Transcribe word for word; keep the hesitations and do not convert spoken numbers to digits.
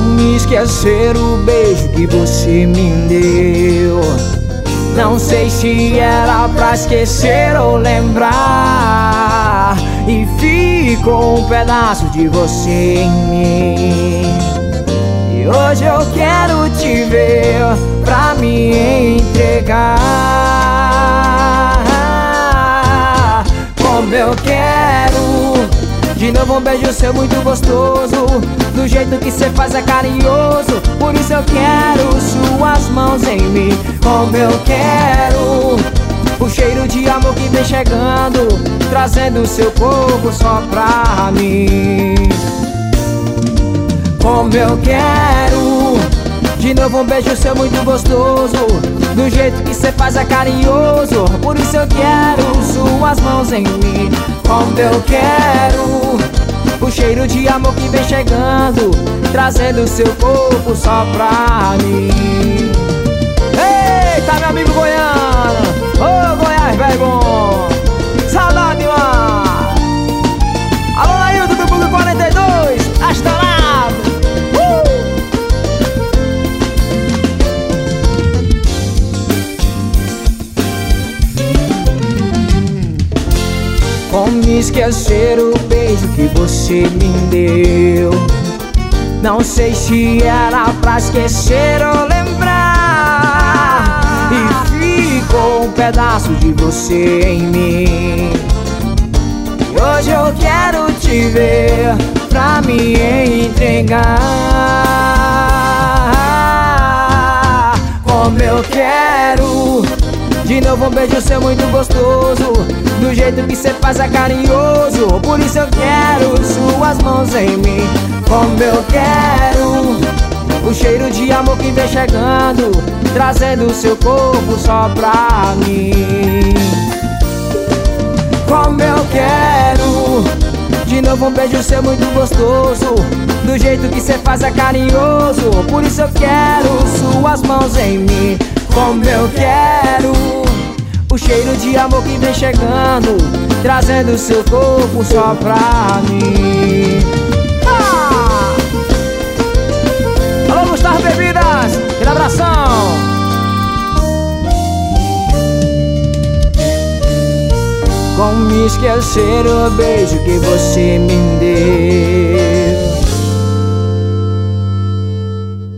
Como esquecer o beijo que você me deu? Não sei se era pra esquecer ou lembrar, e ficou um pedaço de você em mim. E hoje eu quero te ver pra me entregar. Como eu quero de novo um beijo seu muito gostoso, do jeito que cê faz é carinhoso. Por isso eu quero suas mãos em mim. Como eu quero o cheiro de amor que vem chegando, trazendo o seu corpo só pra mim. Como eu quero de novo um beijo seu muito gostoso, do jeito que cê faz é carinhoso. Por isso eu quero suas mãos em mim. Como eu quero o cheiro de amor que vem chegando, trazendo o seu corpo só pra mim. Eita, meu amigo goiano, ô oh, Goiás, velho bom, saudade, mano. Alô, Nailton do Bug quarenta e dois, estourado. uh! Como esquecer o beijo que você me deu? Não sei se era pra esquecer ou lembrar, e ficou um pedaço de você em mim. E hoje eu quero te ver pra me entregar. Como eu quero de novo um beijo seu muito gostoso, do jeito que cê faz é carinhoso. Por isso eu quero suas mãos em mim. Como eu quero o cheiro de amor que vem chegando, trazendo o seu corpo só pra mim. Como eu quero de novo um beijo seu muito gostoso, do jeito que cê faz é carinhoso. Por isso eu quero suas mãos em mim. Como eu quero o cheiro de amor que vem chegando, trazendo o seu corpo só pra mim. Ah! Alô, Gustavo Bebidas, aquele abração. Como esquecer o beijo que você me deu?